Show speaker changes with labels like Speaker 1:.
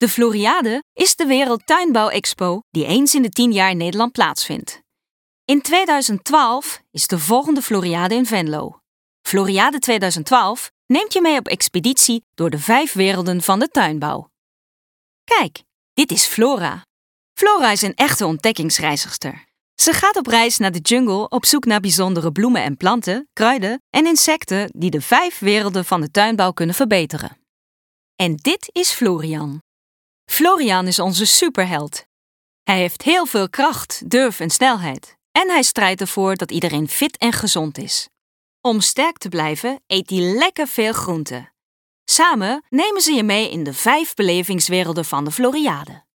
Speaker 1: De Floriade is de Wereldtuinbouwexpo die eens in de 10 jaar in Nederland plaatsvindt. In 2012 is de volgende Floriade in Venlo. Floriade 2012 neemt je mee op expeditie door de 5 werelden van de tuinbouw. Kijk, dit is Flora. Flora is een echte ontdekkingsreizigster. Ze gaat op reis naar de jungle op zoek naar bijzondere bloemen en planten, kruiden en insecten die de 5 werelden van de tuinbouw kunnen verbeteren. En dit is Florian. Florian is onze superheld. Hij heeft heel veel kracht, durf en snelheid. En hij strijdt ervoor dat iedereen fit en gezond is. Om sterk te blijven eet hij lekker veel groenten. Samen nemen ze je mee in de 5 belevingswerelden van de Floriade.